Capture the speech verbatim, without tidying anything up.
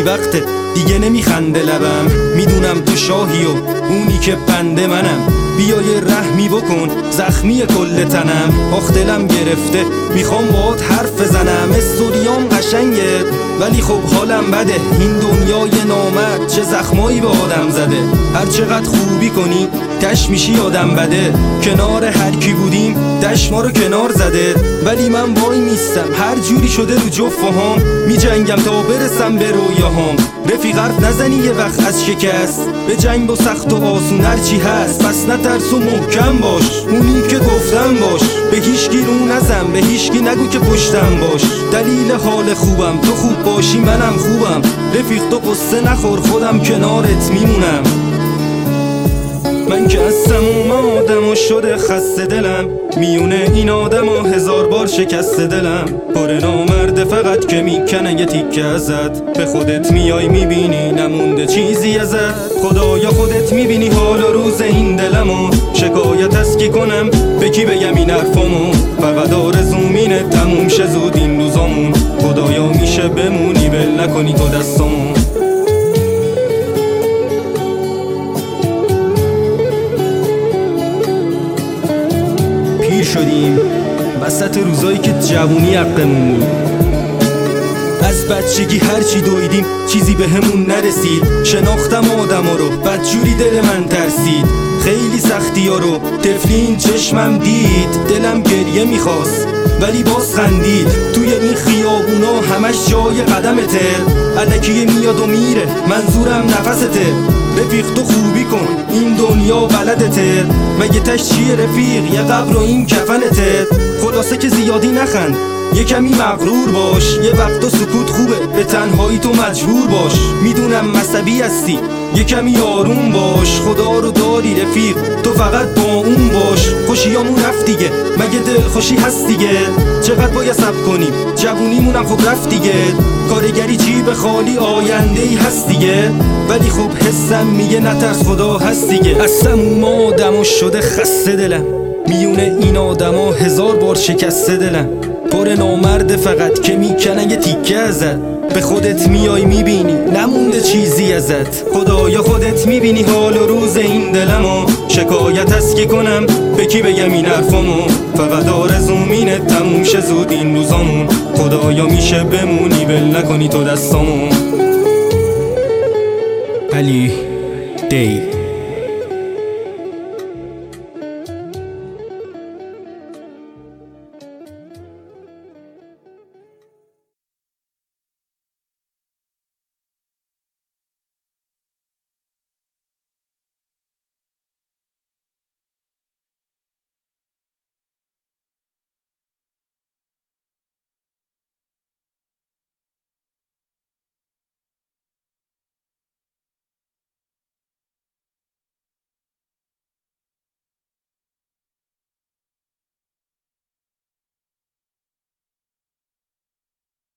نی وقته دیگه نمیخنده لبم. میدونم تو شاهی و اونی که بنده منم. بیای رحمی بکن زخمی کل تنم. آخ دلم گرفته میخوام باهات حرف بزنم. استوریام قشنگه ولی خب حالم بده. این دنیای نامرد چه زخمایی به آدم زده. هر چقدر خوبی کنی تش میشی آدم بده. کنار هر کی بودیم دش ما رو کنار زده. ولی من وای میستم هر جوری شده رو جفهام. می جنگم تا برسم به رویاهام. رفیق حرف نزنی یه وقت از شکست. به جنگ با سخت و آسون هرچی هست. پس نترس و محکم باش اونی که گفتم باش. به هیچکی رو نزن به هیچکی نگو که پشتم باش. دلیل حال خوبم تو خوب باشی منم خوبم. رفیق تو قصه نخور خودم کنارت میمونم. من که از تموم آدم و شده خسته دلم. میونه این آدم و هزار بار شکسته دلم. پر نامرده فقط که میکنه یه تیکه ازت. به خودت میای میبینی نمونده چیزی ازت. خدایا خودت میبینی حال و روز این دلمو. شکایت از کی کنم به کی بگم این حرفامو. فقط آرزومینه تموم شه زود این روزامون. خدایا میشه بمونی ول نکنی تو دستامون. شدیم وسط روزایی که جوونی حقمون بود. از بچگی هرچی دویدیم چیزی به همون نرسید. شناختم آدما رو بدجوری دل من ترسید. خیلی سختی ها رو طفلین چشمم دید. دلم گریه میخواست ولی باز خندید. توی این خیابونا همش جای قدمته. الکی میاد و میره منظورم نفسته. رفیق تو خوبی کن این دنیا بلدته. مگه تش چیه رفیق یه قبر و این کفنته. خلاصه که زیادی نخند یه کمی مغرور باش. یه وقت و سکوت خوبه به تنهایی تو مجبور باش. میدونم مصبی هستی یه کمی آروم باش. خدا رو داری رفیق تو فقط با اون باش. خوشیامون رفت دیگه مگه دل خوشی هست دیگه. چقدر باید صبر کنیم جوونیمونم خب رفت دیگه. کارگری جیب خالی آینده ای هست دیگه. ولی خب حسم میگه نترس خدا هست دیگه. از تموم آدم شده خسته دلم. میونه این آدما هزار بار شکسته دلم. پر نامرده فقط که میکنه یه تیکه ازت. به خودت میای میبینی نمونده چیزی ازت. خدایا خودت میبینی حال و روز این دلمو. شکایت از کی کنم به کی بگم این حرفامو. فقط آرزومینه تموم شه زود این روزامون. خدایا میشه بمونی ول نکنی تو دستامون. علی دی